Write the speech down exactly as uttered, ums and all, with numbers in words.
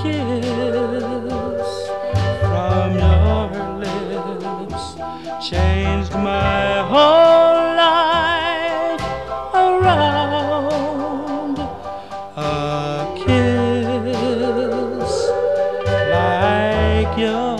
kiss from your lips changed my whole life around. A kiss like yours